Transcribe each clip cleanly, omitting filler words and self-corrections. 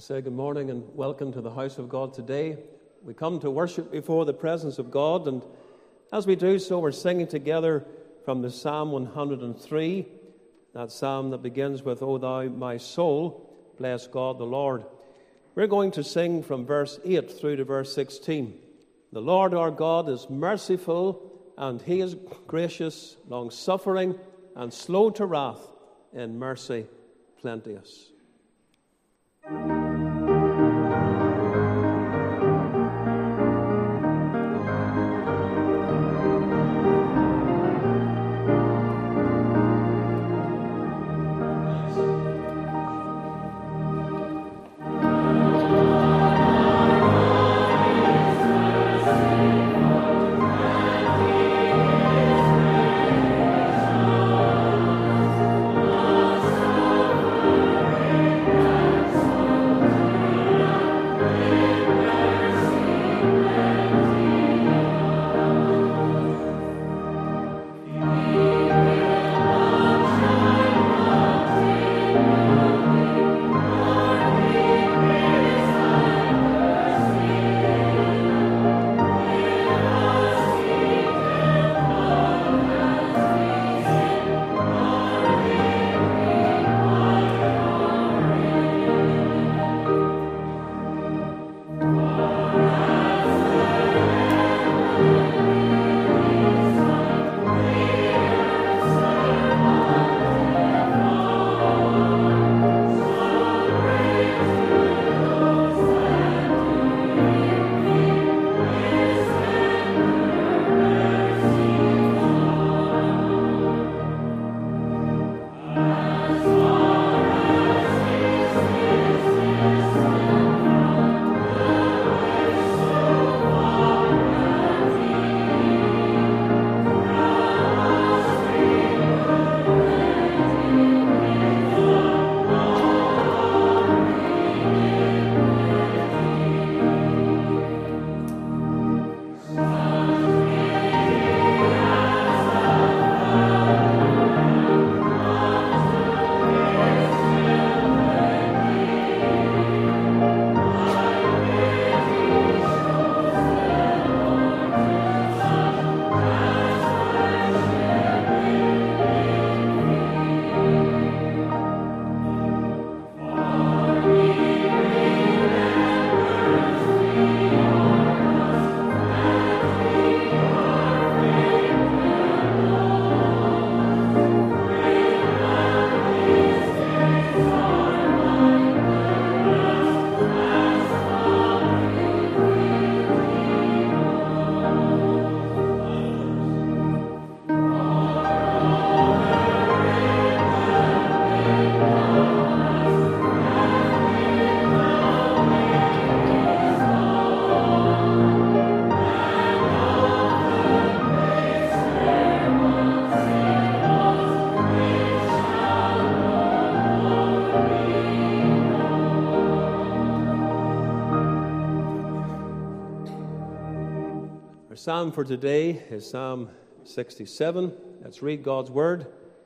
Say good morning and welcome to the house of God today. We come to worship before the presence of God, and as we do so, we're singing together from the Psalm 103, that psalm that begins with, "O thou my soul, bless God the Lord." We're going to sing from verse 8 through to verse 16. The Lord our God is merciful, and he is gracious, long-suffering, and slow to wrath, in mercy plenteous. Our psalm for today is Psalm 67. Let's read God's word.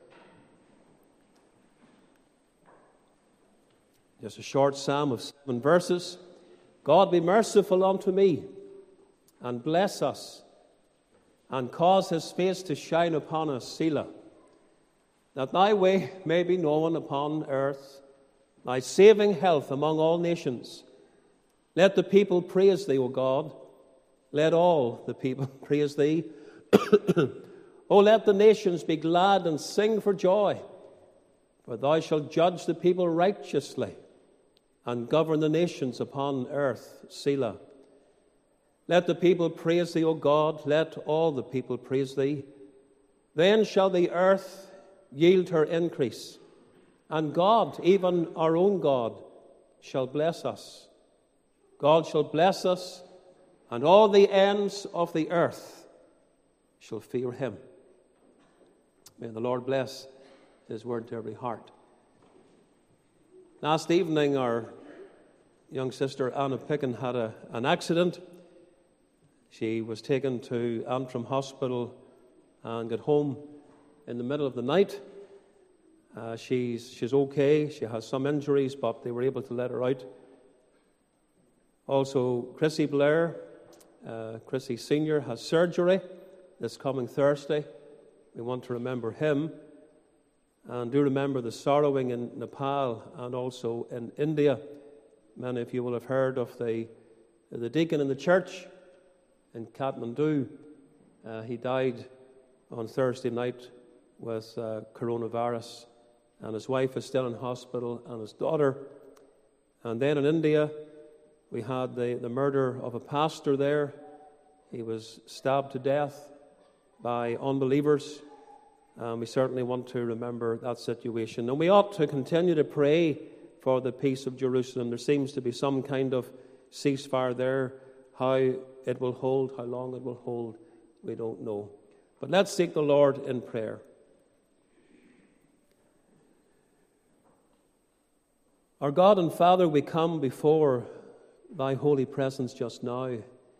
Just a short psalm of 7 verses. God be merciful unto me, and bless us, and cause his face to shine upon us, Selah. That thy way may be known upon earth, thy saving health among all nations. Let the people praise thee, O God. Let all the people praise thee. O let the nations be glad and sing for joy, for thou shalt judge the people righteously and govern the nations upon earth, Selah. Let the people praise thee, O God. Let all the people praise thee. Then shall the earth yield her increase, and God, even our own God, shall bless us. God shall bless us, and all the ends of the earth shall fear him. May the Lord bless his word to every heart. Last evening, our young sister Anna Picken had an accident. She was taken to Antrim Hospital and got home in the middle of the night. She's okay. She has some injuries, but they were able to let her out Also, Chrissy Blair, Chrissy Sr., has surgery this coming Thursday. We want to remember him. And do remember the sorrowing in Nepal and also in India. Many of you will have heard of the deacon in the church in Kathmandu. He died on Thursday night with coronavirus, and his wife is still in hospital, and his daughter. And then in India, we had the murder of a pastor there. He was stabbed to death by unbelievers. We certainly want to remember that situation. And we ought to continue to pray for the peace of Jerusalem. There seems to be some kind of ceasefire there. How it will hold, how long it will hold, we don't know. But let's seek the Lord in prayer. Our God and Father, we come before thy holy presence just now.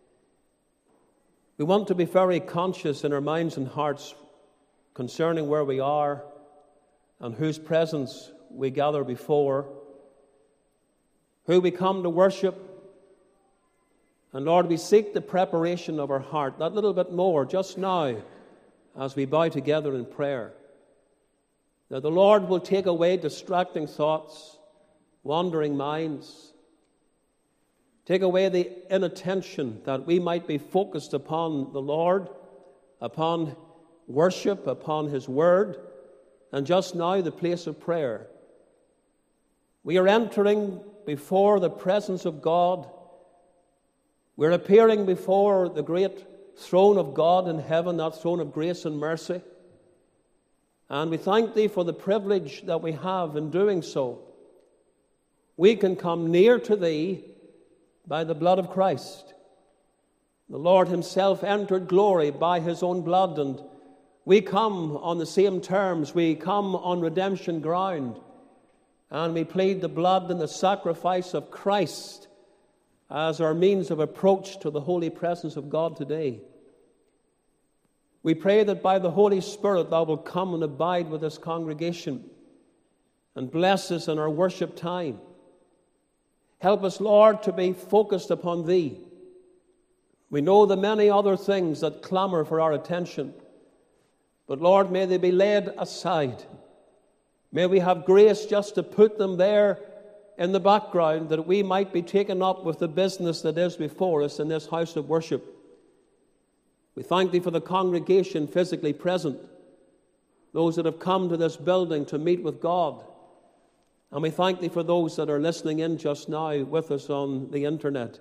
We want to be very conscious in our minds and hearts concerning where we are and whose presence we gather before, who we come to worship. And Lord, we seek the preparation of our heart, that little bit more just now as we bow together in prayer, that the Lord will take away distracting thoughts, wandering minds, take away the inattention, that we might be focused upon the Lord, upon worship, upon his word, and just now the place of prayer. We are entering before the presence of God. We're appearing before the great throne of God in heaven, that throne of grace and mercy. And we thank thee for the privilege that we have in doing so. We can come near to thee by the blood of Christ. The Lord himself entered glory by his own blood, and we come on the same terms. We come on redemption ground, and we plead the blood and the sacrifice of Christ as our means of approach to the holy presence of God today. We pray that by the Holy Spirit thou wilt come and abide with this congregation and bless us in our worship time. Help us, Lord, to be focused upon thee. We know the many other things that clamor for our attention, but Lord, may they be laid aside. May we have grace just to put them there in the background, that we might be taken up with the business that is before us in this house of worship. We thank thee for the congregation physically present, those that have come to this building to meet with God. And we thank thee for those that are listening in just now with us on the internet.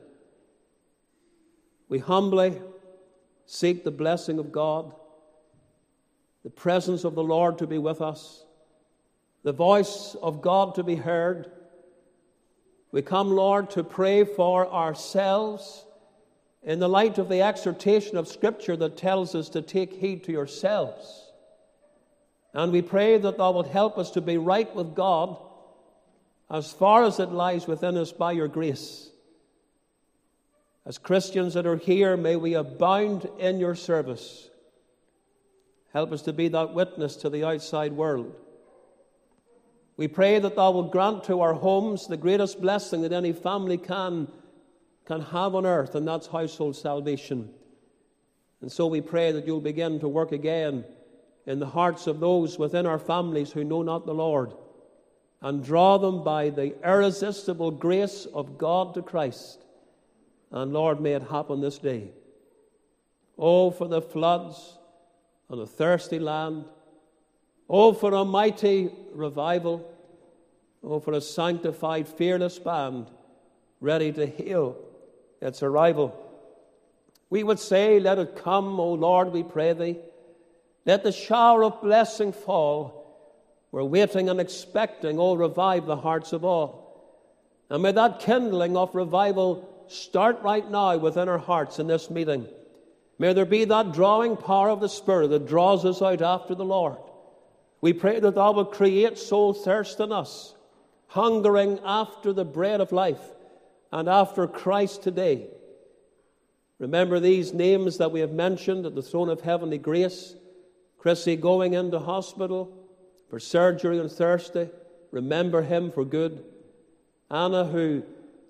We humbly seek the blessing of God, the presence of the Lord to be with us, the voice of God to be heard. We come, Lord, to pray for ourselves in the light of the exhortation of Scripture that tells us to take heed to yourselves. And we pray that thou wilt help us to be right with God as far as it lies within us by your grace. As Christians that are here, may we abound in your service. Help us to be that witness to the outside world. We pray that thou wilt grant to our homes the greatest blessing that any family can have on earth, and that's household salvation. And so we pray that you'll begin to work again in the hearts of those within our families who know not the Lord, and draw them by the irresistible grace of God to Christ. And Lord, may it happen this day. Oh, for the floods on a thirsty land. Oh, for a mighty revival. Oh, for a sanctified, fearless band ready to hail its arrival. We would say, let it come, O Lord, we pray thee. Let the shower of blessing fall. We're waiting and expecting, oh, revive the hearts of all. And may that kindling of revival start right now within our hearts in this meeting. May there be that drawing power of the Spirit that draws us out after the Lord. We pray that thou wilt create soul thirst in us, hungering after the bread of life and after Christ today. Remember these names that we have mentioned at the throne of heavenly grace. Chrissy going into hospital for surgery on Thursday. Remember him for good. Anna, who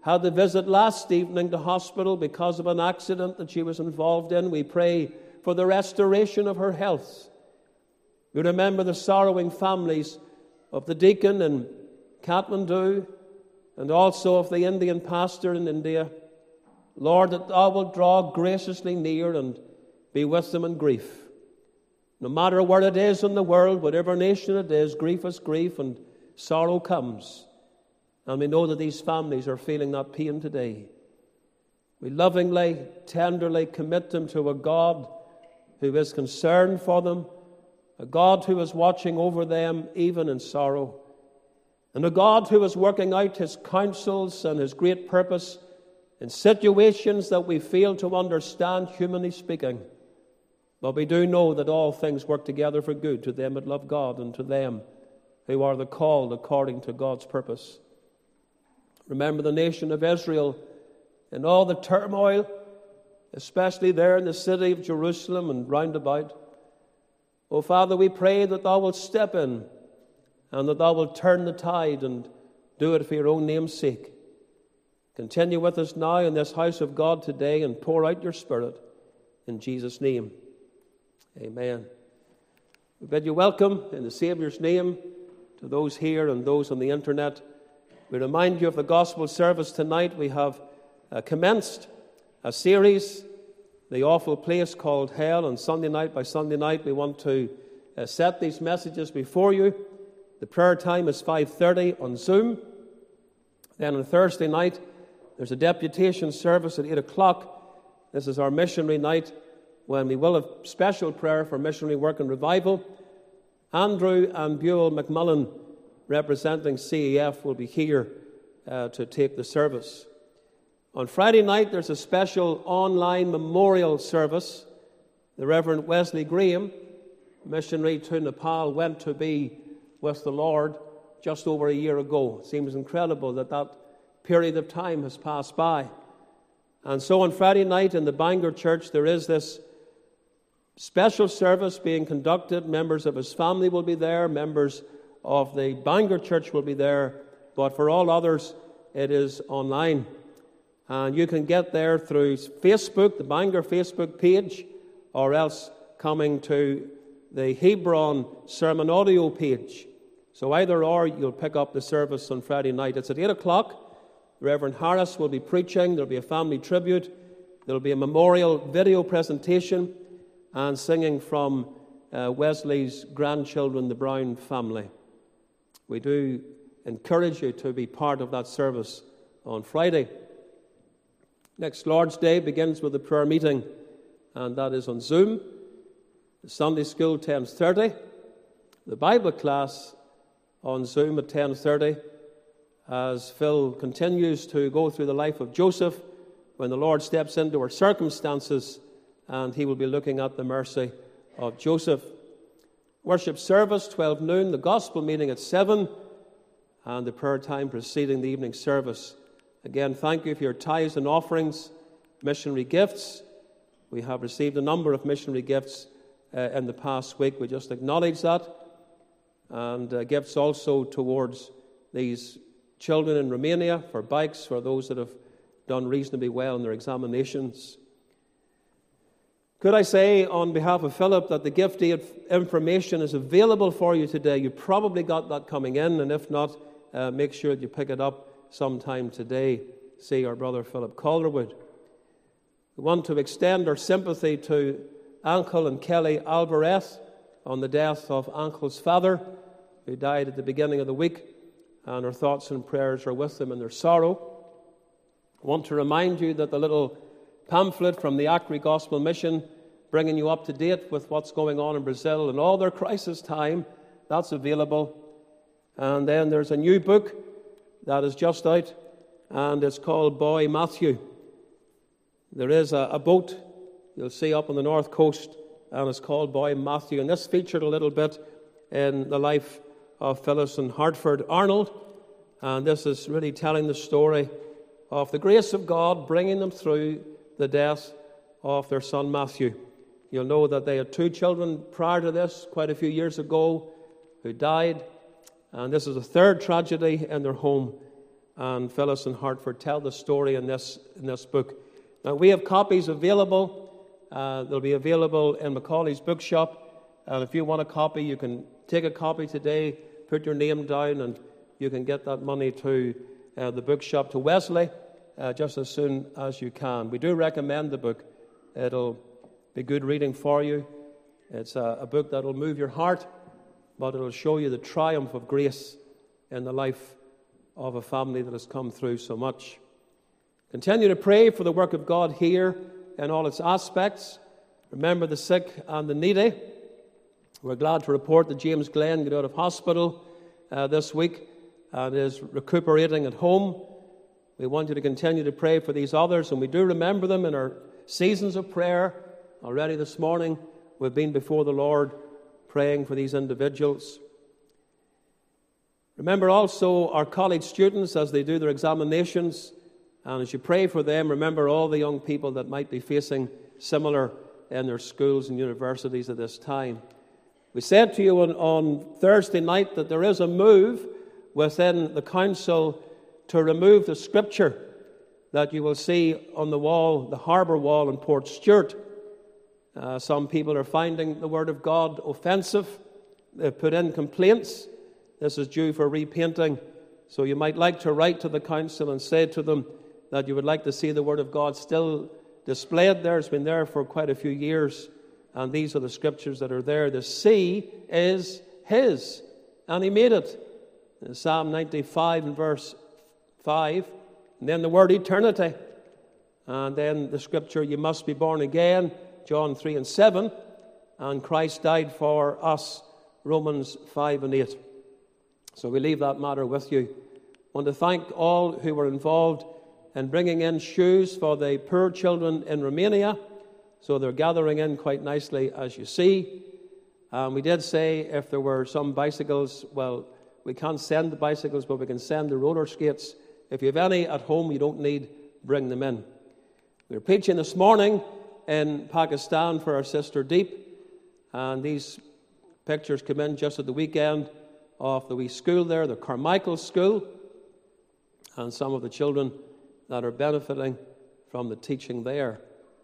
had to visit last evening to hospital because of an accident that she was involved in. We pray for the restoration of her health. We remember the sorrowing families of the deacon in Kathmandu and also of the Indian pastor in India. Lord, that thou wilt draw graciously near and be with them in grief. No matter where it is in the world, whatever nation it is, grief is grief and sorrow comes. And we know that these families are feeling that pain today. We lovingly, tenderly commit them to a God who is concerned for them, a God who is watching over them even in sorrow, and a God who is working out his counsels and his great purpose in situations that we fail to understand, humanly speaking. But we do know that all things work together for good to them that love God and to them who are the called according to God's purpose. Remember the nation of Israel in all the turmoil, especially there in the city of Jerusalem and round about. Oh, Father, we pray that thou wilt step in and that thou wilt turn the tide and do it for your own name's sake. Continue with us now in this house of God today and pour out your Spirit in Jesus' name. Amen. We bid you welcome in the Saviour's name to those here and those on the internet. We remind you of the gospel service tonight. We have commenced a series, The Awful Place Called Hell, and Sunday night by Sunday night we want to set these messages before you. The prayer time is 5:30 on Zoom. Then on Thursday night there's a deputation service at 8 o'clock. This is our missionary night, when we will have special prayer for missionary work and revival. Andrew and Buell McMullen, representing CEF, will be here to take the service. On Friday night, there's a special online memorial service. The Reverend Wesley Graham, missionary to Nepal, went to be with the Lord just over a year ago. It seems incredible that that period of time has passed by. And so on Friday night in the Bangor Church, there is this special service being conducted. Members of his family will be there. Members of the Bangor Church will be there. But for all others, it is online. And you can get there through Facebook, the Bangor Facebook page, or else coming to the Hebron Sermon Audio page. So either or, you'll pick up the service on Friday night. It's at 8 o'clock. Reverend Harris will be preaching. There'll be a family tribute. There'll be a memorial video presentation and singing from Wesley's grandchildren, the Brown family. We do encourage you to be part of that service on Friday. Next Lord's Day begins with a prayer meeting, and that is on Zoom. The Sunday school 10:30. The Bible class on Zoom at 10:30, as Phil continues to go through the life of Joseph when the Lord steps into our circumstances, and he will be looking at the mercy of Joseph. Worship service 12 noon, the gospel meeting at 7, and the prayer time preceding the evening service. Again, thank you for your tithes and offerings, missionary gifts. We have received a number of missionary gifts in the past week. We just acknowledge that. And gifts also towards these children in Romania for bikes, for those that have done reasonably well in their examinations. Could I say on behalf of Philip that the gift aid information is available for you today? You probably got that coming in, and if not, make sure that you pick it up sometime today. See our brother Philip Calderwood. We want to extend our sympathy to Uncle and Kelly Alvarez on the death of Uncle's father, who died at the beginning of the week, and our thoughts and prayers are with them in their sorrow. I want to remind you that the little pamphlet from the Acre Gospel Mission, bringing you up to date with what's going on in Brazil and all their crisis time, that's available. And then there's a new book that is just out, and it's called Boy Matthew. There is a boat you'll see up on the north coast, and it's called Boy Matthew. And this featured a little bit in the life of Phyllis and Hartford Arnold. And this is really telling the story of the grace of God bringing them through the death of their son Matthew. You'll know that they had 2 children prior to this, quite a few years ago, who died. And this is a 3rd tragedy in their home. and Phyllis in Hartford tell the story in this book. Now, we have copies available. They'll be available in Macaulay's bookshop. And if you want a copy, you can take a copy today, put your name down, and you can get that money to the bookshop, to Wesley, just as soon as you can. We do recommend the book. It'll be good reading for you. It's a book that will move your heart, but it'll show you the triumph of grace in the life of a family that has come through so much. Continue to pray for the work of God here in all its aspects. Remember the sick and the needy. We're glad to report that James Glenn got out of hospital this week and is recuperating at home. We want you to continue to pray for these others, and we do remember them in our seasons of prayer. Already this morning, we've been before the Lord praying for these individuals. Remember also our college students as they do their examinations, and as you pray for them, remember all the young people that might be facing similar in their schools and universities at this time. We said to you on Thursday night that there is a move within the council to remove the scripture that you will see on the wall, the harbour wall in Port Stewart. Some people are finding the Word of God offensive. They've put in complaints. This is due for repainting. So you might like to write to the council and say to them that you would like to see the Word of God still displayed there. It's been there for quite a few years. And these are the scriptures that are there. The sea is His, and He made it. In Psalm 95 and verse 5. And then the word eternity. And then the scripture, you must be born again, John 3 and 7. And Christ died for us, Romans 5 and 8. So we leave that matter with you. I want to thank all who were involved in bringing in shoes for the poor children in Romania. So they're gathering in quite nicely, as you see. We did say if there were some bicycles, well, we can't send the bicycles, but we can send the roller skates. If you have any at home you don't need, bring them in. We were preaching this morning in Pakistan for our sister Deep, and these pictures come in just at the weekend of the wee school there, the Carmichael School, and some of the children that are benefiting from the teaching there.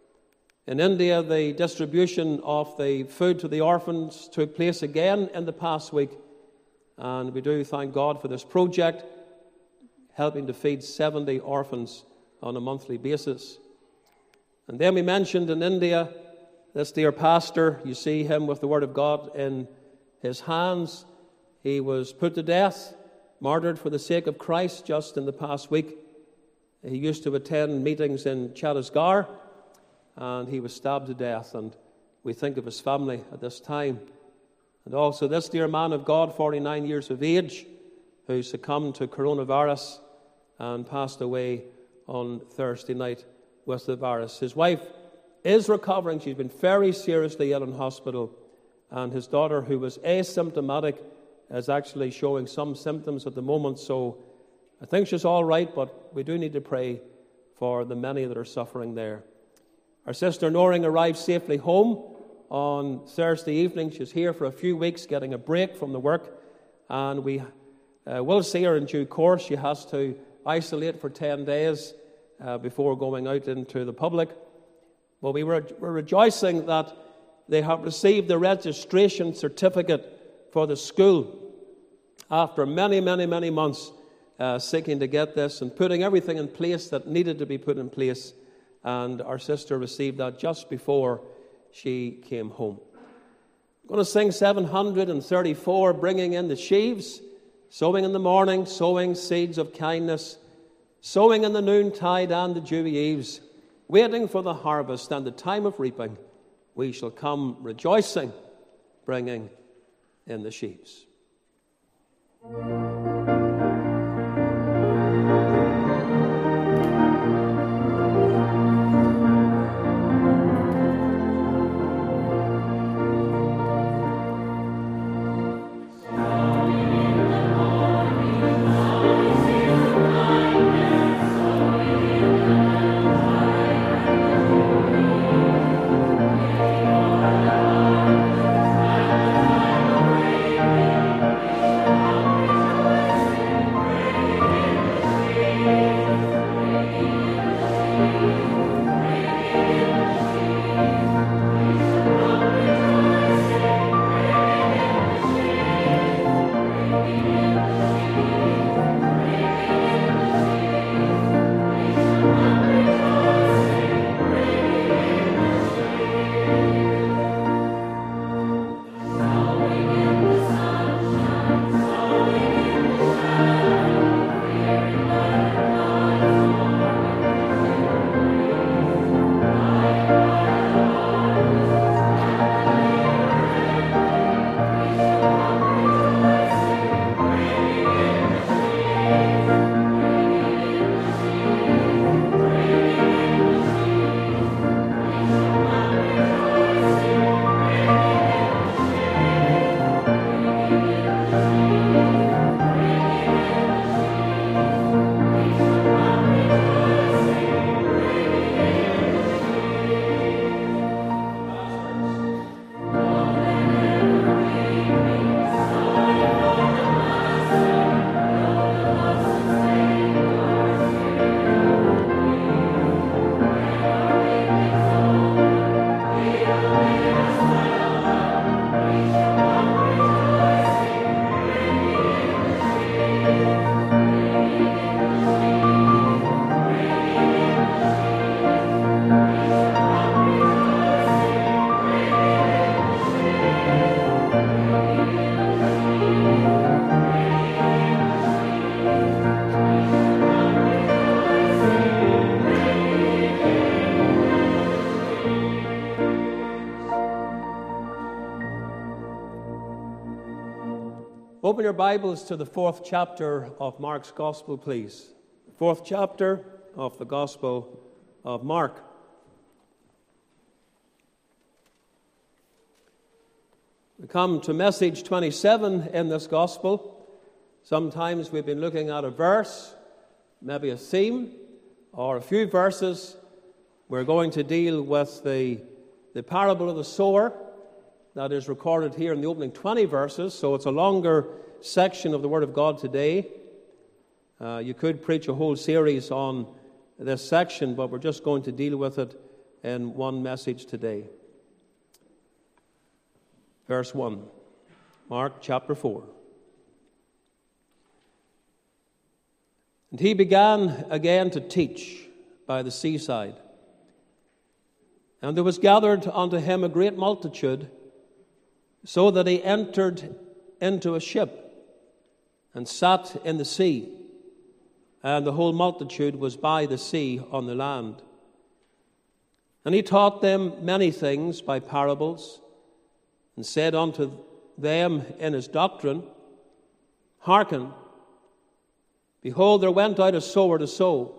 In India, the distribution of the food to the orphans took place again in the past week, and we do thank God for this project, helping to feed 70 orphans on a monthly basis. And then we mentioned in India, this dear pastor, you see him with the Word of God in his hands. He was put to death, martyred for the sake of Christ just in the past week. He used to attend meetings in Chhattisgarh, and he was stabbed to death, and we think of his family at this time. And also this dear man of God, 49 years of age, who succumbed to coronavirus and passed away on Thursday night with the virus. His wife is recovering. She's been very seriously ill in hospital, and his daughter, who was asymptomatic, is actually showing some symptoms at the moment. So I think she's all right, but we do need to pray for the many that are suffering there. Our sister Noring arrived safely home on Thursday evening. She's here for a few weeks, getting a break from the work, and we will see her in due course. She has to isolate for 10 days before going out into the public. But we're rejoicing that they have received the registration certificate for the school after many, many, many months seeking to get this and putting everything in place that needed to be put in place. And our sister received that just before she came home. I'm going to sing 734, Bringing in the Sheaves, sowing in the morning, sowing seeds of kindness, sowing in the noontide and the dewy eves, waiting for the harvest and the time of reaping. We shall come rejoicing, bringing in the sheaves. Open your Bibles to the 4th chapter of Mark's Gospel, please. The 4th chapter of the Gospel of Mark. We come to message 27 in this Gospel. Sometimes we've been looking at a verse, maybe a theme, or a few verses. We're going to deal with the parable of the sower that is recorded here in the opening 20 verses, so it's a longer section of the Word of God today. You could preach a whole series on this section, but we're just going to deal with it in one message today. Verse 1, Mark chapter 4. And he began again to teach by the seaside. And there was gathered unto him a great multitude, so that he entered into a ship and sat in the sea, and the whole multitude was by the sea on the land. And he taught them many things by parables, and said unto them in his doctrine, Hearken, behold, there went out a sower to sow.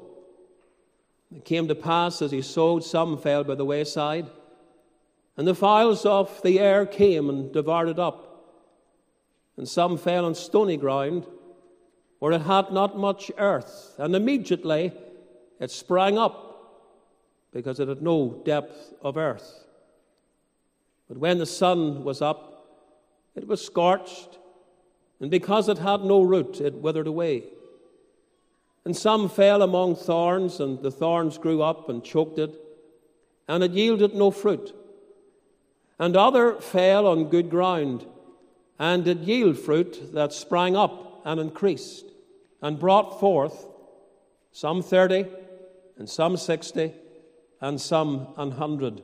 It came to pass, as he sowed, some fell by the wayside, and the fowls of the air came and devoured it up. And some fell on stony ground, where it had not much earth, and immediately it sprang up, because it had no depth of earth. But when the sun was up, it was scorched, and because it had no root, it withered away. And some fell among thorns, and the thorns grew up and choked it, and it yielded no fruit. And other fell on good ground, and did yield fruit that sprang up and increased, and brought forth some 30, and some 60, and some 100.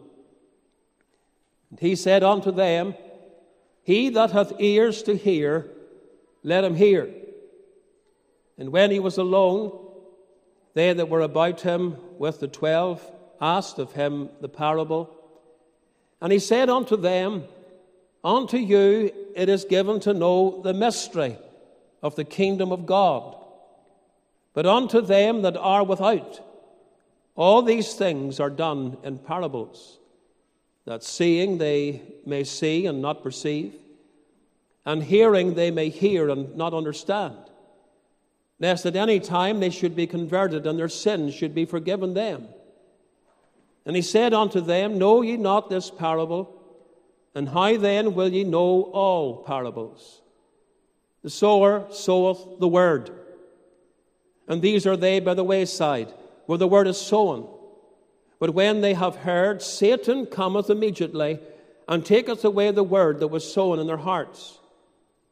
And he said unto them, He that hath ears to hear, let him hear. And when he was alone, they that were about him with the 12 asked of him the parable. And he said unto them, Unto you it is given to know the mystery of the kingdom of God. But unto them that are without, all these things are done in parables, that seeing they may see and not perceive, and hearing they may hear and not understand, lest at any time they should be converted and their sins should be forgiven them. And he said unto them, Know ye not this parable? And how then will ye know all parables? The sower soweth the word. And these are they by the wayside, where the word is sown. But when they have heard, Satan cometh immediately, and taketh away the word that was sown in their hearts.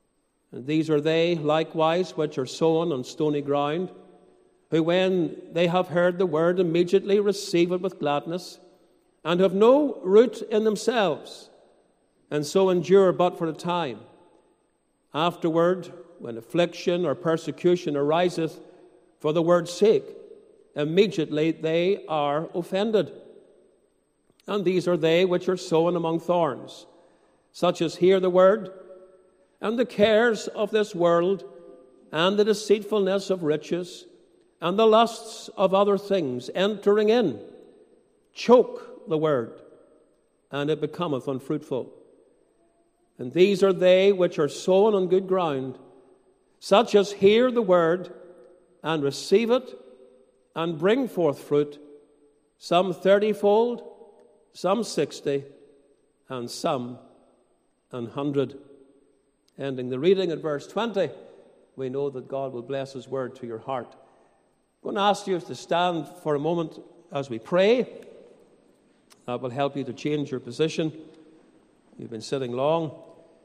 And these are they likewise which are sown on stony ground, who when they have heard the word immediately receive it with gladness, and have no root in themselves, and so endure but for a time. Afterward, when affliction or persecution ariseth for the word's sake, immediately they are offended. And these are they which are sown among thorns, such as hear the word, and the cares of this world, and the deceitfulness of riches, and the lusts of other things, entering in, choke the word, and it becometh unfruitful. And these are they which are sown on good ground, such as hear the word, and receive it, and bring forth fruit, some 30-fold, some 60, and some 100. Ending the reading at verse 20, we know that God will bless his word to your heart. I'm going to ask you to stand for a moment as we pray. That will help you to change your position. You've been sitting long.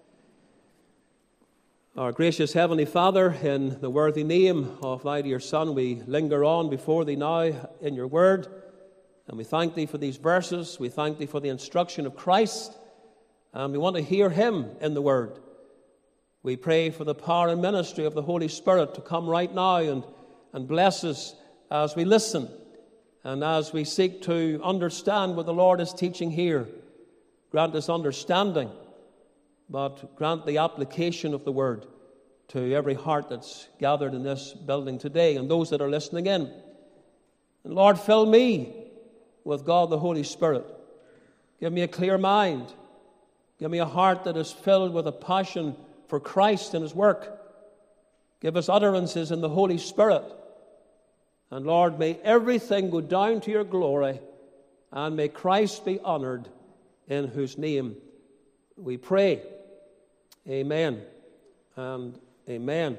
Our gracious Heavenly Father, in the worthy name of thy dear Son, we linger on before thee now in your word. And we thank thee for these verses. We thank thee for the instruction of Christ. And we want to hear him in the word. We pray for the power and ministry of the Holy Spirit to come right now and bless us as we listen and as we seek to understand what the Lord is teaching here. Grant us understanding, but grant the application of the word to every heart that's gathered in this building today and those that are listening in. And Lord, fill me with God the Holy Spirit. Give me a clear mind. Give me a heart that is filled with a passion for Christ and his work. Give us utterances in the Holy Spirit. And Lord, may everything go down to your glory, and may Christ be honored, in whose name we pray. Amen and amen.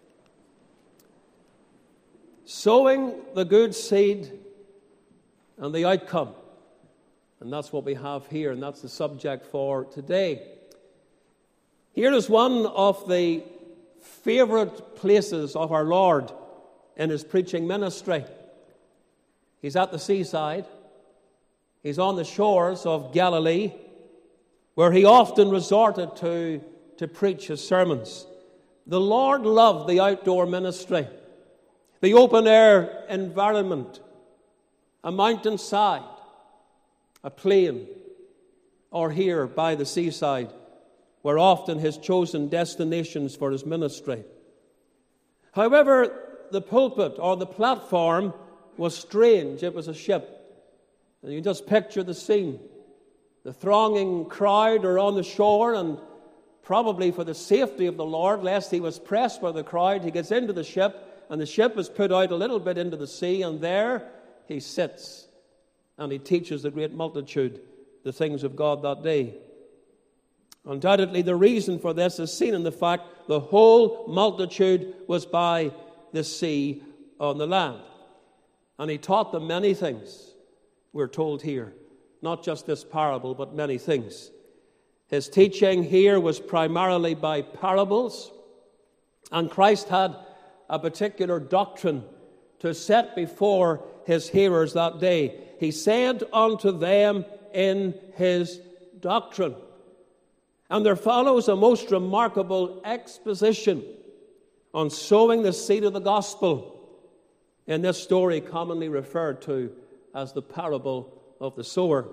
Sowing the good seed and the outcome. And that's what we have here, and that's the subject for today. Here is one of the favorite places of our Lord in his preaching ministry. He's at the seaside. He's on the shores of Galilee, where he often resorted to preach his sermons. The Lord loved the outdoor ministry, the open-air environment, a mountainside, a plain, or here by the seaside, were often his chosen destinations for his ministry. However, the pulpit or the platform was strange. It was a ship. And you just picture the scene. The thronging crowd are on the shore, and probably for the safety of the Lord, lest he was pressed by the crowd, he gets into the ship, and the ship is put out a little bit into the sea, and there he sits, and he teaches the great multitude the things of God that day. Undoubtedly, the reason for this is seen in the fact the whole multitude was by the sea on the land. And he taught them many things, we're told here. Not just this parable, but many things. His teaching here was primarily by parables, and Christ had a particular doctrine to set before his hearers that day. He said unto them in his doctrine. And there follows a most remarkable exposition on sowing the seed of the gospel in this story commonly referred to as the parable of the sower.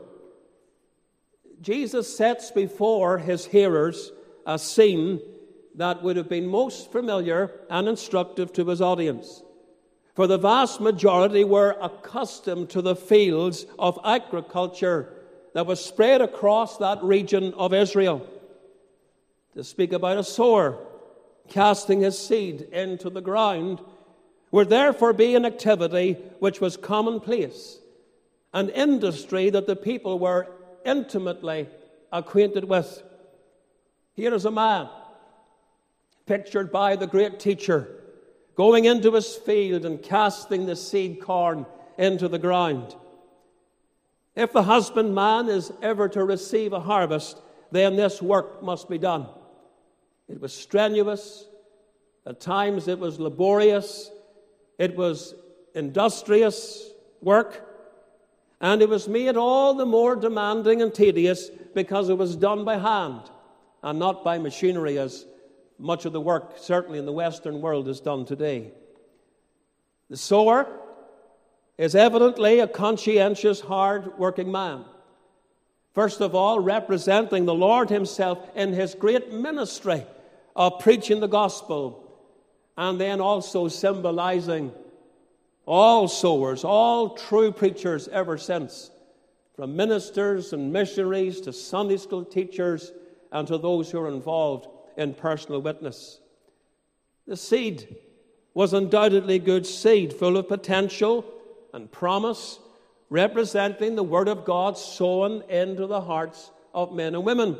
Jesus sets before his hearers a scene that would have been most familiar and instructive to his audience. For the vast majority were accustomed to the fields of agriculture that was spread across that region of Israel. To speak about a sower casting his seed into the ground would therefore be an activity which was commonplace, an industry that the people were intimately acquainted with. Here is a man, pictured by the great teacher, going into his field and casting the seed corn into the ground. If the husbandman is ever to receive a harvest, then this work must be done. It was strenuous. At times it was laborious. It was industrious work. And it was made all the more demanding and tedious because it was done by hand and not by machinery, as much of the work, certainly in the Western world, is done today. The sower is evidently a conscientious, hard-working man. First of all, representing the Lord himself in his great ministry of preaching the gospel, and then also symbolizing all sowers, all true preachers ever since, from ministers and missionaries to Sunday school teachers and to those who are involved in personal witness. The seed was undoubtedly good seed, full of potential and promise, representing the Word of God sown into the hearts of men and women.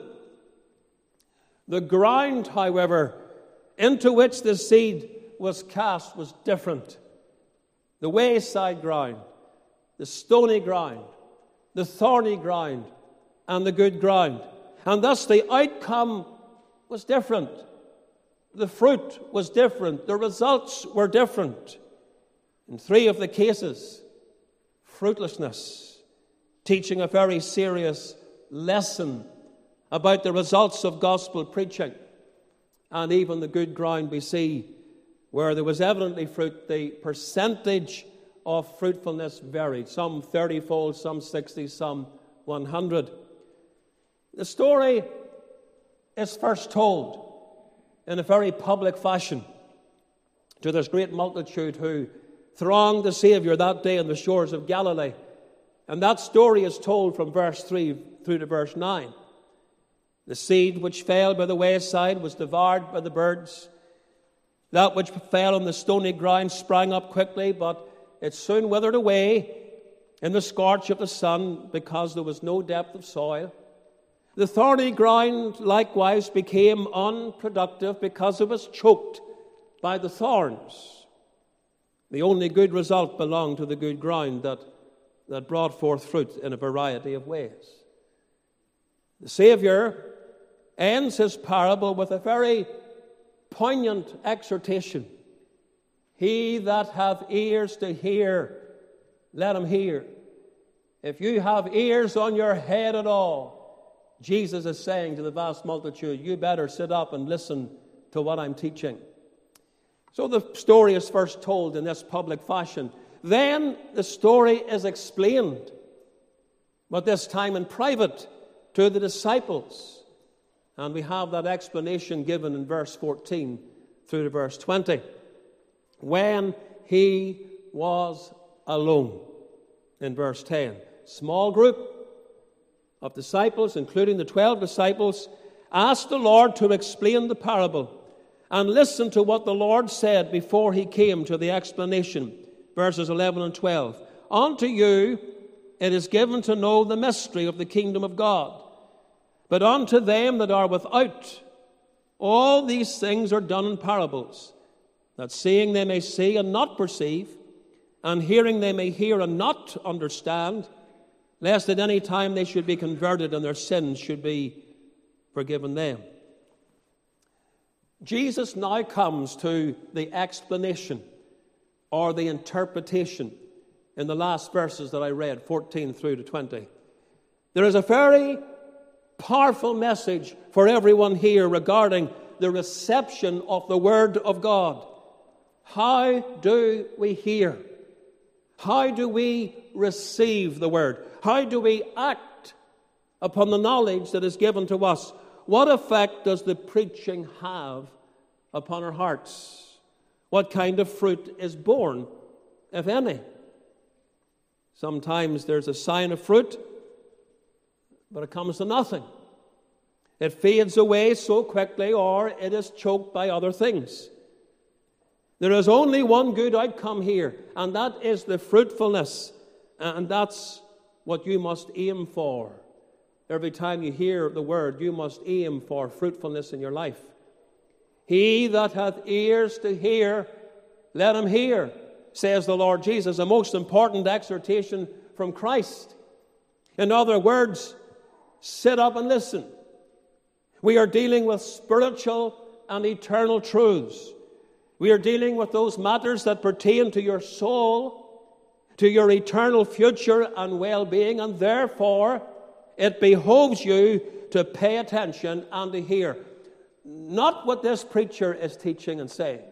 The ground, however, into which the seed was cast was different. The wayside ground, the stony ground, the thorny ground, and the good ground. And thus the outcome was different. The fruit was different. The results were different. In 3 of the cases, fruitlessness, teaching a very serious lesson about the results of gospel preaching. And even the good ground we see, where there was evidently fruit, the percentage of fruitfulness varied. Some 30-fold, some 60, some 100. The story is first told in a very public fashion to this great multitude who thronged the Savior that day on the shores of Galilee. And that story is told from verse 3 through to verse 9. The seed which fell by the wayside was devoured by the birds. That which fell on the stony ground sprang up quickly, but it soon withered away in the scorch of the sun because there was no depth of soil. The thorny ground likewise became unproductive because it was choked by the thorns. The only good result belonged to the good ground that brought forth fruit in a variety of ways. The Savior ends his parable with a very poignant exhortation. He that hath ears to hear, let him hear. If you have ears on your head at all, Jesus is saying to the vast multitude, you better sit up and listen to what I'm teaching. So the story is first told in this public fashion. Then the story is explained, but this time in private to the disciples. And we have that explanation given in verse 14 through to verse 20. When he was alone, in verse 10. Small group of disciples, including the 12 disciples, asked the Lord to explain the parable and listen to what the Lord said before he came to the explanation. Verses 11 and 12. Unto you it is given to know the mystery of the kingdom of God. But unto them that are without, all these things are done in parables, that seeing they may see and not perceive, and hearing they may hear and not understand, lest at any time they should be converted and their sins should be forgiven them. Jesus now comes to the explanation or the interpretation in the last verses that I read, 14 through to 20. There is a very powerful message for everyone here regarding the reception of the Word of God. How do we hear? How do we receive the Word? How do we act upon the knowledge that is given to us? What effect does the preaching have upon our hearts? What kind of fruit is born, if any? Sometimes there's a sign of fruit, but it comes to nothing. It fades away so quickly, or it is choked by other things. There is only one good outcome here, and that is the fruitfulness. And that's what you must aim for. Every time you hear the word, you must aim for fruitfulness in your life. He that hath ears to hear, let him hear, says the Lord Jesus, a most important exhortation from Christ. In other words, sit up and listen. We are dealing with spiritual and eternal truths. We are dealing with those matters that pertain to your soul, to your eternal future and well-being, and therefore it behoves you to pay attention and to hear. Not what this preacher is teaching and saying,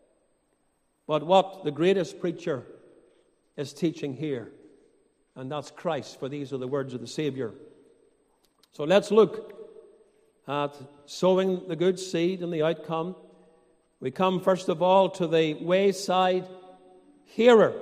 but what the greatest preacher is teaching here. And that's Christ, for these are the words of the Savior. So let's look at sowing the good seed and the outcome. We come first of all to the wayside hearer.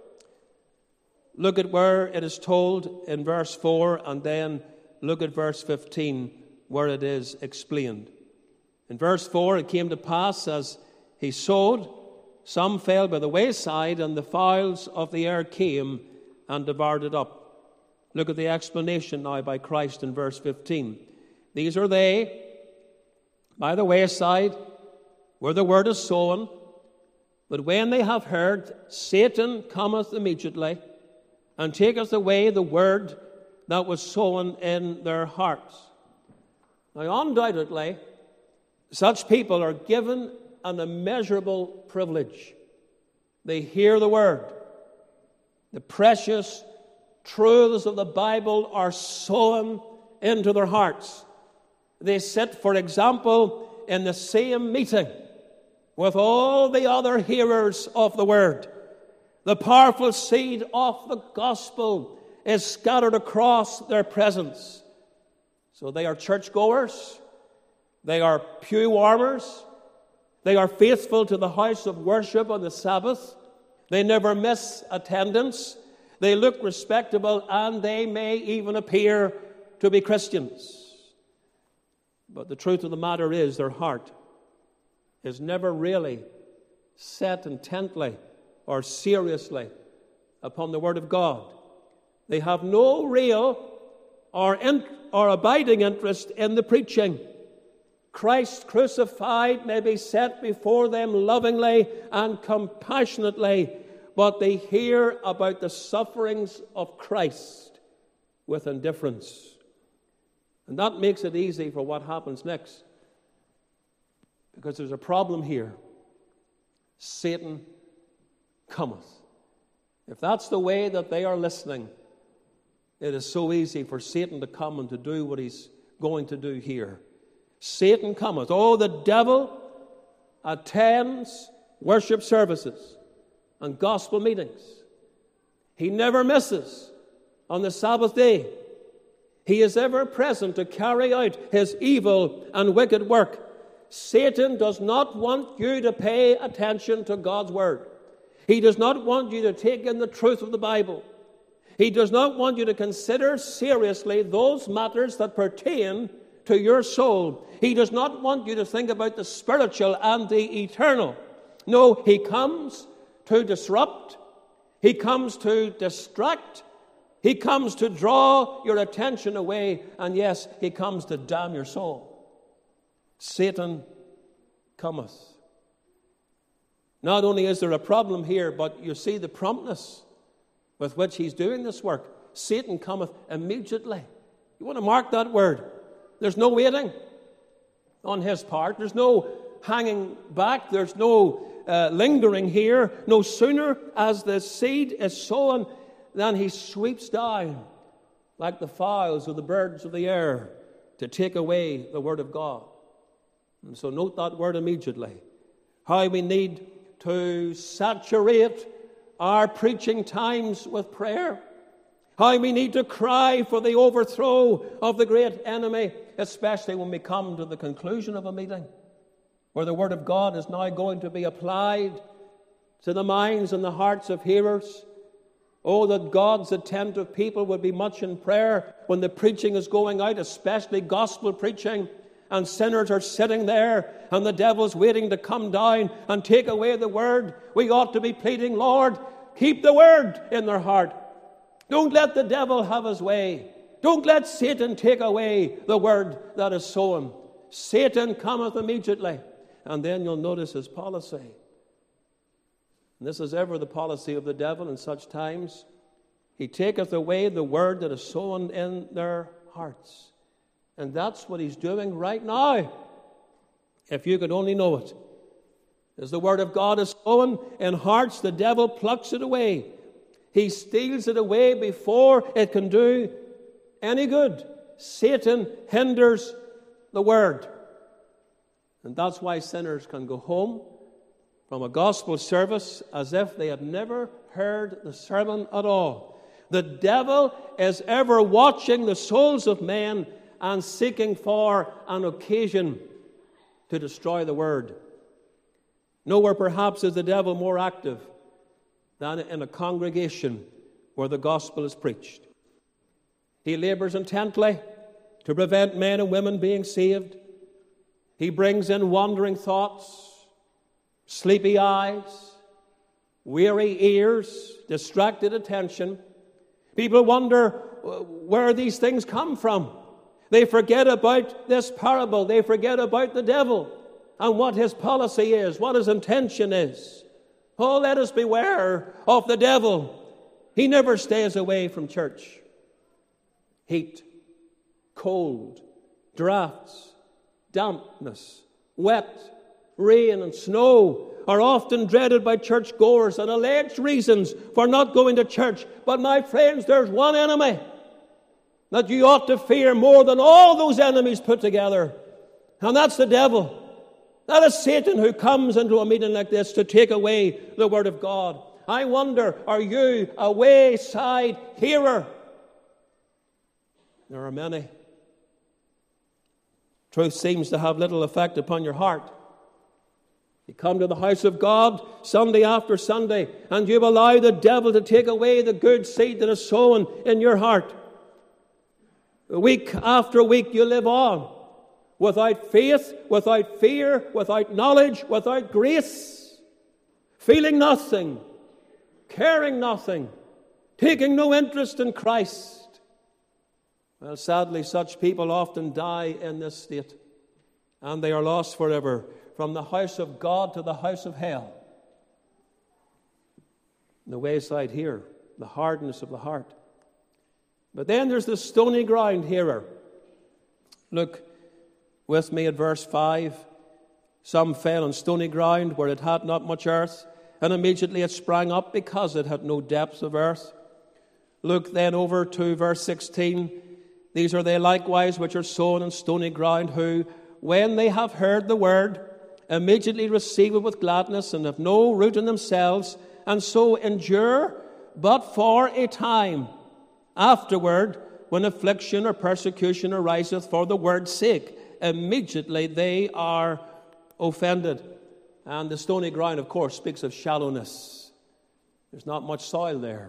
Look at where it is told in verse 4, and then look at verse 15 where it is explained. In verse 4, it came to pass as he sowed, some fell by the wayside, and the fowls of the air came and devoured it up. Look at the explanation now by Christ in verse 15. These are they by the wayside where the word is sown, but when they have heard, Satan cometh immediately and taketh away the word that was sown in their hearts. Now, undoubtedly, such people are given an immeasurable privilege. They hear the word. The precious truths of the Bible are sown into their hearts. They sit, for example, in the same meeting with all the other hearers of the word. The powerful seed of the gospel is scattered across their presence. So they are churchgoers. They are pew warmers. They are faithful to the house of worship on the Sabbath. They never miss attendance. They look respectable, and they may even appear to be Christians. But the truth of the matter is their heart is never really set intently or seriously upon the Word of God. They have no real or abiding interest in the preaching. Christ crucified may be set before them lovingly and compassionately, but they hear about the sufferings of Christ with indifference. And that makes it easy for what happens next. Because there's a problem here. Satan cometh. If that's the way that they are listening, it is so easy for Satan to come and to do what he's going to do here. Satan cometh. Oh, the devil attends worship services and gospel meetings. He never misses on the Sabbath day. He is ever present to carry out his evil and wicked work. Satan does not want you to pay attention to God's word. He does not want you to take in the truth of the Bible. He does not want you to consider seriously those matters that pertain to your soul. He does not want you to think about the spiritual and the eternal. No, he comes to disrupt. He comes to distract. He comes to draw your attention away. And yes, he comes to damn your soul. Satan cometh. Not only is there a problem here, but you see the promptness with which he's doing this work. Satan cometh immediately. You want to mark that word. There's no waiting on his part. There's no hanging back. There's no lingering here. No sooner as the seed is sown than he sweeps down like the fowls or the birds of the air to take away the word of God. And so note that word immediately. How we need to saturate our preaching times with prayer. How we need to cry for the overthrow of the great enemy, especially when we come to the conclusion of a meeting where the Word of God is now going to be applied to the minds and the hearts of hearers. Oh, that God's attentive people would be much in prayer when the preaching is going out, especially gospel preaching, and sinners are sitting there and the devil's waiting to come down and take away the Word. We ought to be pleading, Lord, keep the Word in their heart. Don't let the devil have his way. Don't let Satan take away the word that is sown. Satan cometh immediately. And then you'll notice his policy. And this is ever the policy of the devil in such times. He taketh away the word that is sown in their hearts. And that's what he's doing right now. If you could only know it. As the Word of God is sown in hearts, the devil plucks it away. He steals it away before it can do any good. Satan hinders the Word. And that's why sinners can go home from a gospel service as if they had never heard the sermon at all. The devil is ever watching the souls of men and seeking for an occasion to destroy the Word. Nowhere perhaps is the devil more active than in a congregation where the gospel is preached. He labors intently to prevent men and women being saved. He brings in wandering thoughts, sleepy eyes, weary ears, distracted attention. People wonder where these things come from. They forget about this parable. They forget about the devil and what his policy is, what his intention is. Oh, let us beware of the devil. He never stays away from church. Heat, cold, drafts, dampness, wet, rain and snow are often dreaded by churchgoers and alleged reasons for not going to church. But my friends, there's one enemy that you ought to fear more than all those enemies put together, and that's the devil. That is Satan, who comes into a meeting like this to take away the Word of God. I wonder, are you a wayside hearer? There are many. Truth seems to have little effect upon your heart. You come to the house of God Sunday after Sunday, and you allow the devil to take away the good seed that is sown in your heart. Week after week you live on without faith, without fear, without knowledge, without grace, feeling nothing, caring nothing, taking no interest in Christ. Well, sadly, such people often die in this state, and they are lost forever, from the house of God to the house of hell. The wayside here, the hardness of the heart. But then there's the stony ground hearer. Look with me at verse 5. Some fell on stony ground where it had not much earth, and immediately it sprang up because it had no depth of earth. Look then over to verse 16. These are they likewise which are sown in stony ground, who, when they have heard the word, immediately receive it with gladness, and have no root in themselves, and so endure but for a time. Afterward, when affliction or persecution ariseth for the word's sake, immediately they are offended. And the stony ground, of course, speaks of shallowness. There's not much soil there.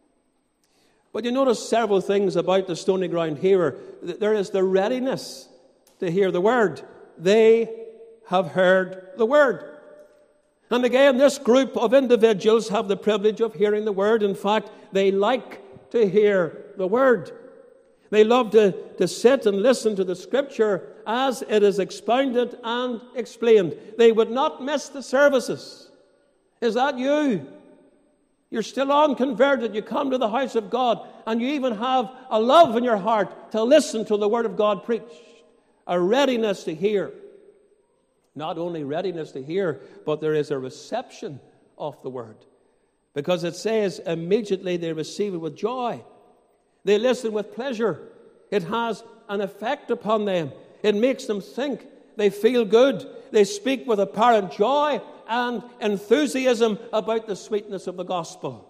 But you notice several things about the stony ground hearer. There is the readiness to hear the word. They have heard the word. And again, this group of individuals have the privilege of hearing the word. In fact, they like to hear the word. They love to sit and listen to the Scripture as it is expounded and explained. They would not miss the services. Is that you? You're still unconverted. You come to the house of God, and you even have a love in your heart to listen to the Word of God preached. A readiness to hear. Not only readiness to hear, but there is a reception of the Word. Because it says, immediately they receive it with joy. They listen with pleasure. It has an effect upon them. It makes them think. They feel good. They speak with apparent joy and enthusiasm about the sweetness of the gospel.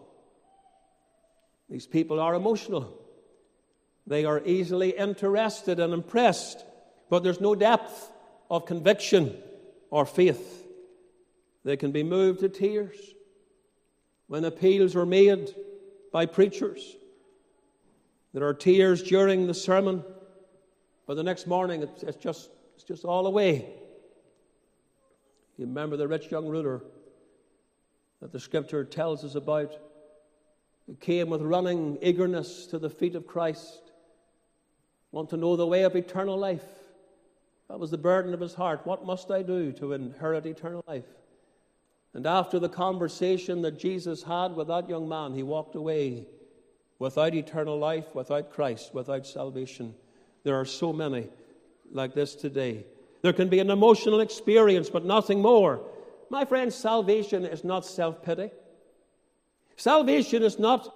These people are emotional. They are easily interested and impressed, but there's no depth of conviction or faith. They can be moved to tears when appeals are made by preachers. There are tears during the sermon, but the next morning it's just all away. You remember the rich young ruler that the Scripture tells us about, who came with running eagerness to the feet of Christ, want to know the way of eternal life. That was the burden of his heart. What must I do to inherit eternal life? And after the conversation that Jesus had with that young man, he walked away without eternal life, without Christ, without salvation. There are so many like this today. There can be an emotional experience, but nothing more. My friends, salvation is not self-pity. Salvation is not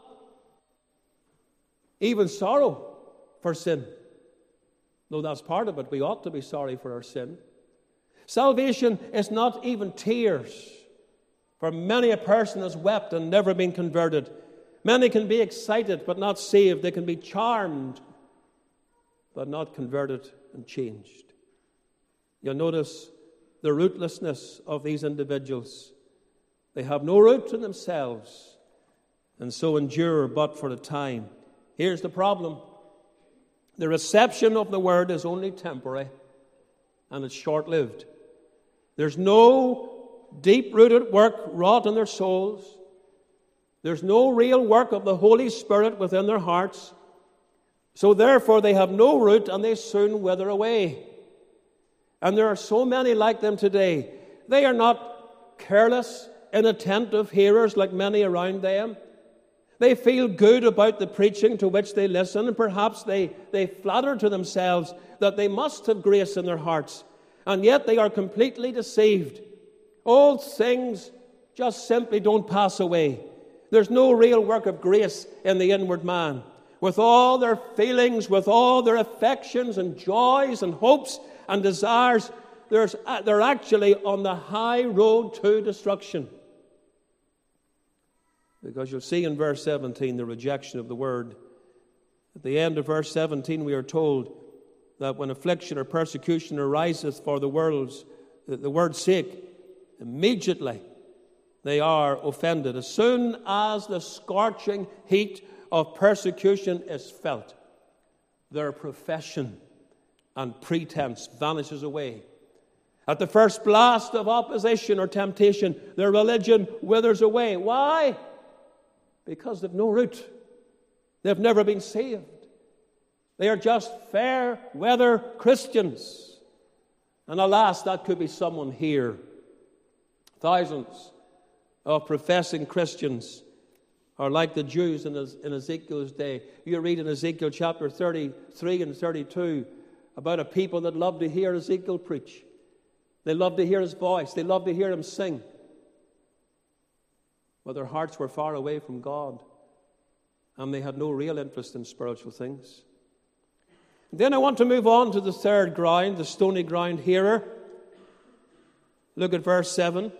even sorrow for sin. Though that's part of it, we ought to be sorry for our sin. Salvation is not even tears. For many a person has wept and never been converted. Many can be excited but not saved. They can be charmed but not converted and changed. You'll notice the rootlessness of these individuals. They have no root in themselves and so endure but for a time. Here's the problem. The reception of the word is only temporary and it's short-lived. There's no deep-rooted work wrought in their souls. There's no real work of the Holy Spirit within their hearts. So therefore they have no root and they soon wither away. And there are so many like them today. They are not careless, inattentive hearers like many around them. They feel good about the preaching to which they listen, and perhaps they flatter to themselves that they must have grace in their hearts. And yet they are completely deceived. Old things just simply don't pass away. There's no real work of grace in the inward man. With all their feelings, with all their affections and joys and hopes and desires, they're actually on the high road to destruction. Because you'll see in verse 17 the rejection of the word. At the end of verse 17 we are told that when affliction or persecution ariseth for the word's sake, immediately they are offended. As soon as the scorching heat of persecution is felt, their profession and pretense vanishes away. At the first blast of opposition or temptation, their religion withers away. Why? Because they've no root. They've never been saved. They are just fair-weather Christians. And alas, that could be someone here. Thousands of professing Christians are like the Jews in Ezekiel's day. You read in Ezekiel chapter 33 and 32 about a people that love to hear Ezekiel preach. They love to hear his voice. They love to hear him sing. But their hearts were far away from God, and they had no real interest in spiritual things. Then I want to move on to the third ground, the stony ground hearer. Look at verse 7.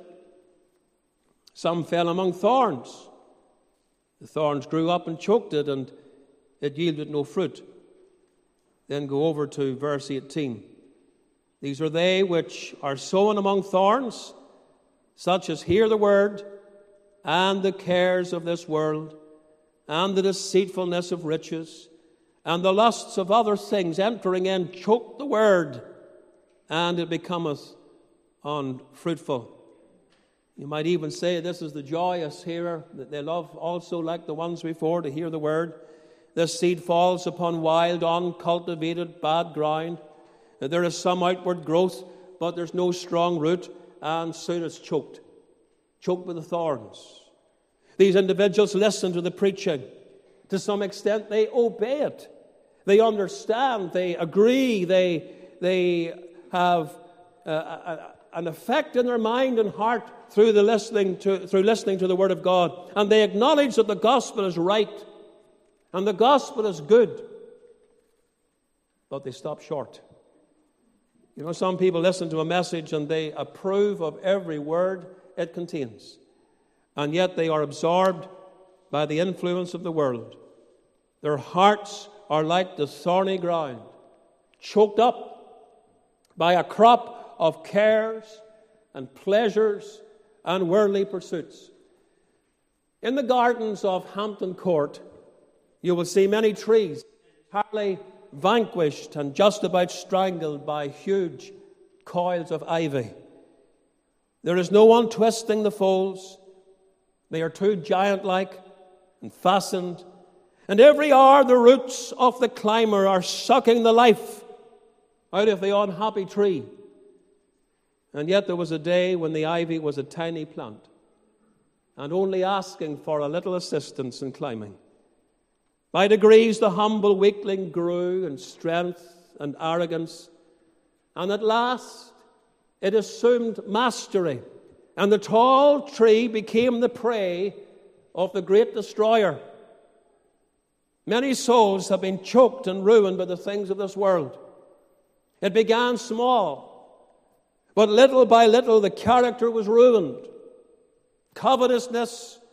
Some fell among thorns. The thorns grew up and choked it, and it yielded no fruit. Then go over to verse 18. These are they which are sown among thorns, such as hear the word, and the cares of this world, and the deceitfulness of riches, and the lusts of other things entering in, choke the word, and it becometh unfruitful. You might even say this is the joyous hearer, that they love also, like the ones before, to hear the word. This seed falls upon wild, uncultivated, bad ground. There is some outward growth, but there's no strong root, and soon it's choked with the thorns. These individuals listen to the preaching. To some extent, they obey it. They understand, they agree, they have an effect in their mind and heart through listening to the Word of God. And they acknowledge that the gospel is right and the gospel is good. But they stop short. You know, some people listen to a message and they approve of every word it contains. And yet they are absorbed by the influence of the world. Their hearts are like the thorny ground, choked up by a crop of cares and pleasures and worldly pursuits. In the gardens of Hampton Court, you will see many trees entirely vanquished and just about strangled by huge coils of ivy. There is no one twisting the folds. They are too giant-like and fastened. And every hour the roots of the climber are sucking the life out of the unhappy tree. And yet there was a day when the ivy was a tiny plant and only asking for a little assistance in climbing. By degrees the humble weakling grew in strength and arrogance And at last it assumed mastery, and the tall tree became the prey of the great destroyer. Many souls have been choked and ruined by the things of this world. It began small, but little by little the character was ruined. Covetousness,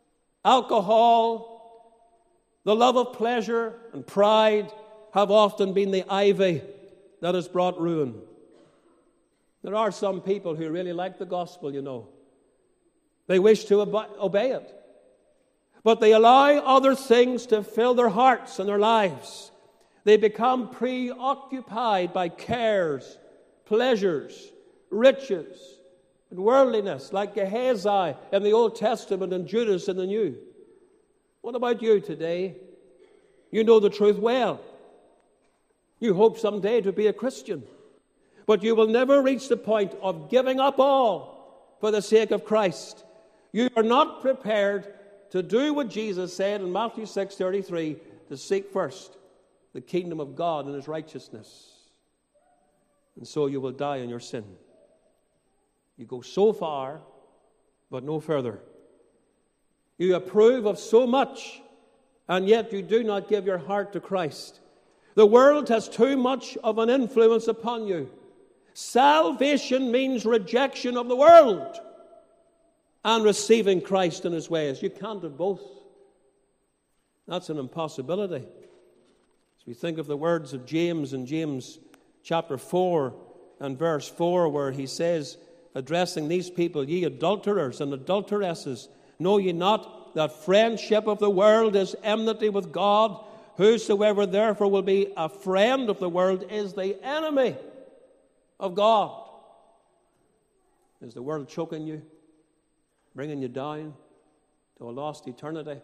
alcohol, the love of pleasure and pride have often been the ivy that has brought ruin. There are some people who really like the gospel, you know. They wish to obey it. But they allow other things to fill their hearts and their lives. They become preoccupied by cares, pleasures, riches, and worldliness, like Gehazi in the Old Testament and Judas in the New. What about you today? You know the truth well. You hope someday to be a Christian. But you will never reach the point of giving up all for the sake of Christ. You are not prepared to do what Jesus said in Matthew 6:33, to seek first the kingdom of God and his righteousness. And so you will die in your sin. You go so far, but no further. You approve of so much, and yet you do not give your heart to Christ. The world has too much of an influence upon you. Salvation means rejection of the world and receiving Christ in his ways. You can't have both. That's an impossibility. As we think of the words of James in James chapter 4 and verse 4, where he says, addressing these people, ye adulterers and adulteresses, know ye not that friendship of the world is enmity with God? Whosoever therefore will be a friend of the world is the enemy of God. Is the world choking you, bringing you down to a lost eternity?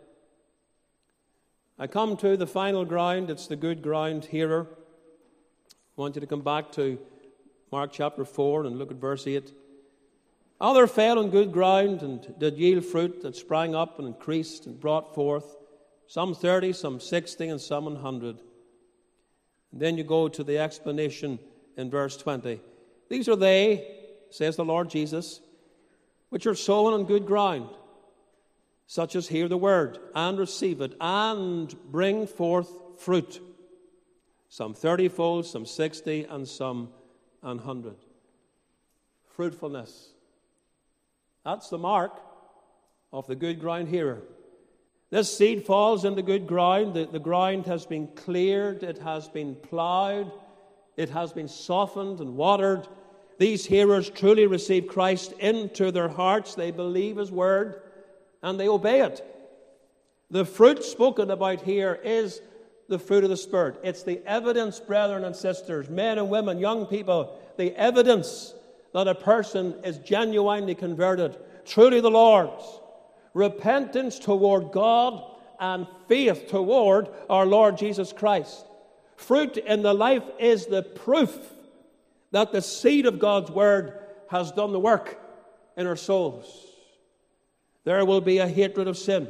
I come to the final ground. It's the good ground hearer. I want you to come back to Mark chapter 4 and look at verse 8. Other fell on good ground and did yield fruit that sprang up and increased and brought forth, some 30, some 60, and some 100. And then you go to the explanation in verse 20. These are they, says the Lord Jesus, which are sown on good ground, such as hear the word and receive it and bring forth fruit, some 30-fold, some 60, and some 100. Fruitfulness. That's the mark of the good ground hearer. This seed falls into good ground. The ground has been cleared. It has been plowed. It has been softened and watered. These hearers truly receive Christ into their hearts. They believe his word and they obey it. The fruit spoken about here is the fruit of the Spirit. It's the evidence, brethren and sisters, men and women, young people, the evidence that a person is genuinely converted, truly the Lord's. Repentance toward God and faith toward our Lord Jesus Christ. Fruit in the life is the proof that the seed of God's word has done the work in our souls. There will be a hatred of sin.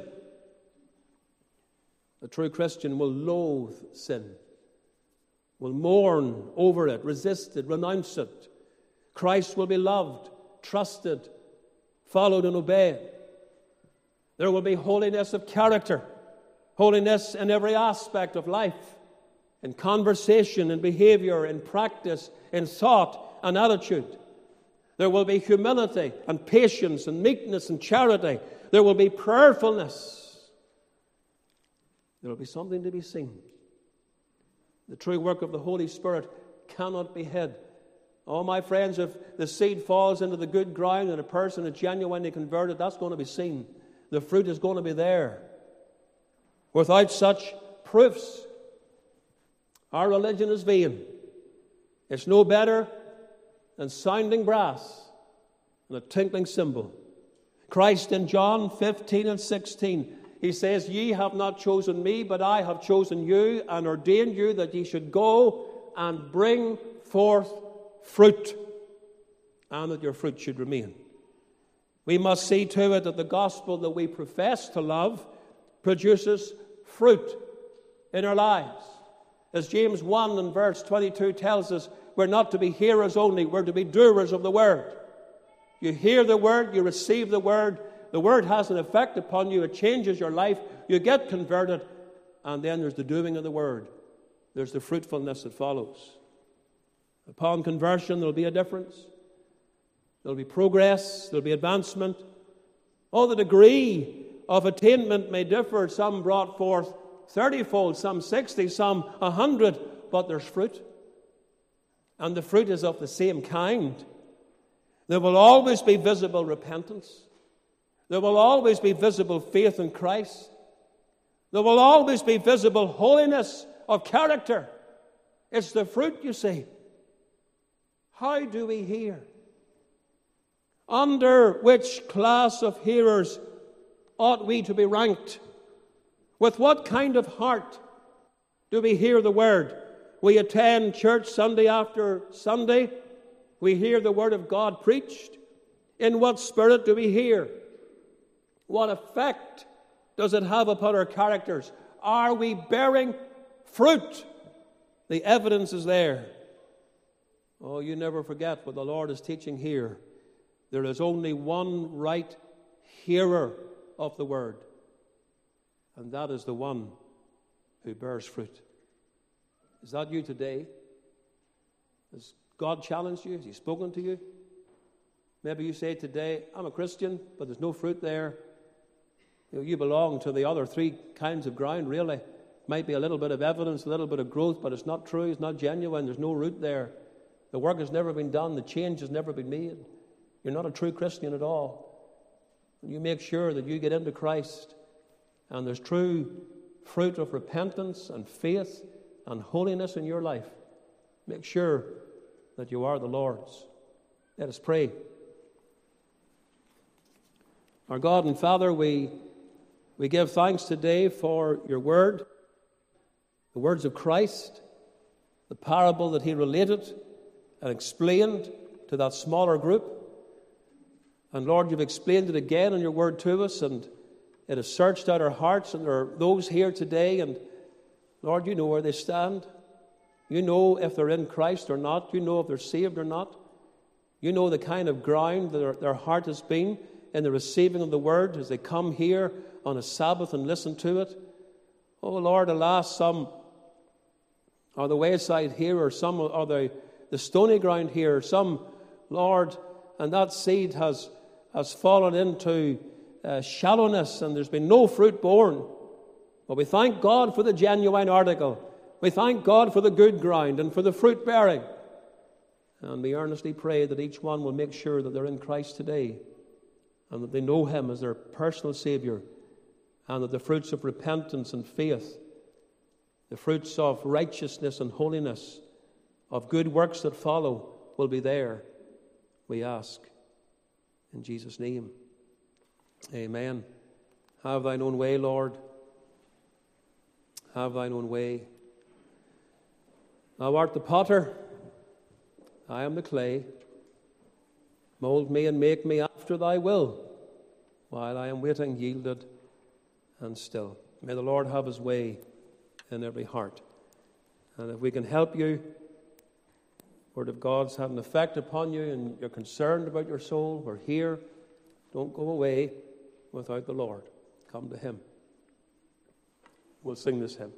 A true Christian will loathe sin, will mourn over it, resist it, renounce it. Christ will be loved, trusted, followed, and obeyed. There will be holiness of character, holiness in every aspect of life, in conversation, in behavior, in practice, in thought and attitude. There will be humility and patience and meekness and charity. There will be prayerfulness. There will be something to be seen. The true work of the Holy Spirit cannot be hid. Oh, my friends, if the seed falls into the good ground and a person is genuinely converted, that's going to be seen. The fruit is going to be there. Without such proofs, our religion is vain. It's no better than sounding brass and a tinkling cymbal. Christ in John 15 and 16, he says, ye have not chosen me, but I have chosen you and ordained you that ye should go and bring forth fruit, and that your fruit should remain. We must see to it that the gospel that we profess to love produces fruit in our lives. As James 1 and verse 22 tells us, we're not to be hearers only, we're to be doers of the word. You hear the word, you receive the word has an effect upon you, it changes your life, you get converted, and then there's the doing of the word. There's the fruitfulness that follows. Upon conversion, there'll be a difference. There'll be progress, there'll be advancement. Oh, the degree of attainment may differ. Some brought forth 30-fold, some 60, some 100, but there's fruit. And the fruit is of the same kind. There will always be visible repentance. There will always be visible faith in Christ. There will always be visible holiness of character. It's the fruit, you see. How do we hear? Under which class of hearers ought we to be ranked? With what kind of heart do we hear the word? We attend church Sunday after Sunday. We hear the word of God preached. In what spirit do we hear? What effect does it have upon our characters? Are we bearing fruit? The evidence is there. Oh, you never forget what the Lord is teaching here. There is only one right hearer of the word, and that is the one who bears fruit. Is that you today? Has God challenged you? Has He spoken to you? Maybe you say today, I'm a Christian, but there's no fruit there. You belong to the other three kinds of ground, really. Might be a little bit of evidence, a little bit of growth, but it's not true, it's not genuine, there's no root there. The work has never been done, the change has never been made. You're not a true Christian at all. You make sure that you get into Christ and there's true fruit of repentance and faith and holiness in your life. Make sure that you are the Lord's. Let us pray. Our God and Father, we give thanks today for your word, the words of Christ, the parable that he related and explained to that smaller group. And Lord, you've explained it again in your word to us, and it has searched out our hearts, and there are those here today, and Lord, you know where they stand. You know if they're in Christ or not. You know if they're saved or not. You know the kind of ground that their heart has been in the receiving of the word as they come here on a Sabbath and listen to it. Oh Lord, alas, some are the wayside here, or some are the stony ground here. Some, Lord, and that seed has fallen into shallowness, and there's been no fruit born. But we thank God for the genuine article. We thank God for the good ground and for the fruit bearing. And we earnestly pray that each one will make sure that they're in Christ today, and that they know him as their personal Savior, and that the fruits of repentance and faith, the fruits of righteousness and holiness, of good works that follow, will be there, we ask. In Jesus' name, amen. Have thine own way, Lord. Have thine own way. Thou art the potter, I am the clay. Mold me and make me after thy will, while I am waiting, yielded and still. May the Lord have his way in every heart. And if we can help you, Word of God's had an effect upon you and you're concerned about your soul, we're here. Don't go away without the Lord. Come to him. We'll sing this hymn.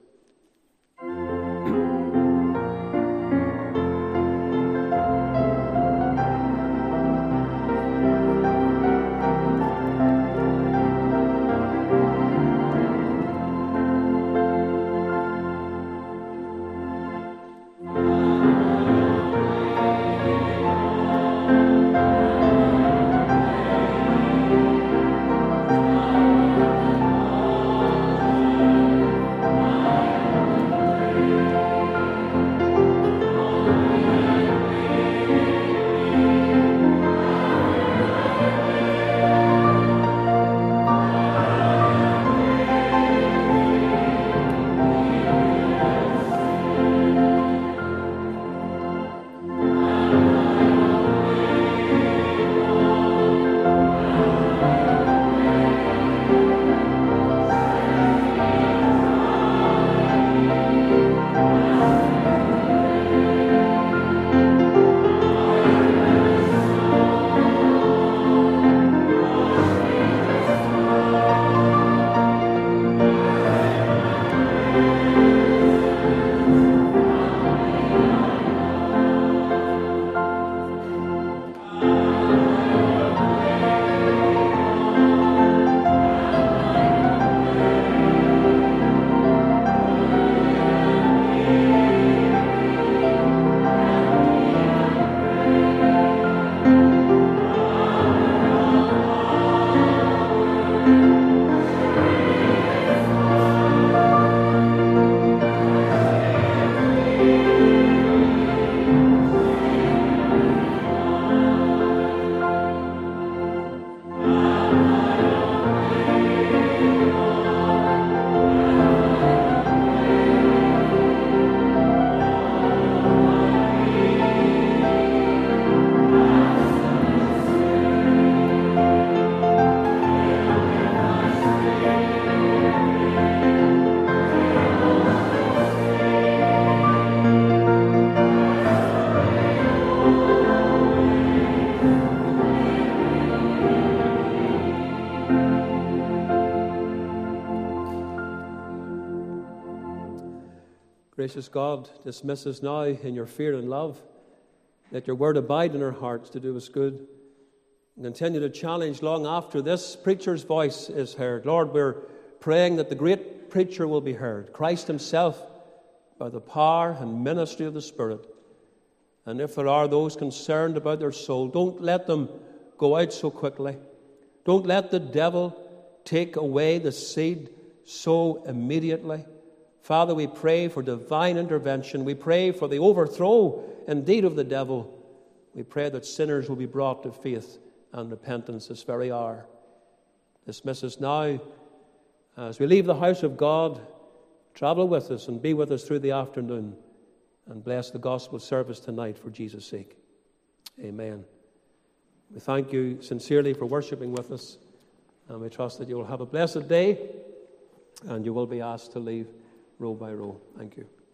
Gracious God, dismiss us now in your fear and love. Let your word abide in our hearts to do us good. And continue to challenge long after this preacher's voice is heard. Lord, we're praying that the great preacher will be heard, Christ himself, by the power and ministry of the Spirit. And if there are those concerned about their soul, don't let them go out so quickly. Don't let the devil take away the seed so immediately. Father, we pray for divine intervention. We pray for the overthrow, indeed, of the devil. We pray that sinners will be brought to faith and repentance this very hour. Dismiss us now. As we leave the house of God, travel with us and be with us through the afternoon. And bless the gospel service tonight for Jesus' sake. Amen. We thank you sincerely for worshiping with us. And we trust that you will have a blessed day. And you will be asked to leave row by row. Thank you.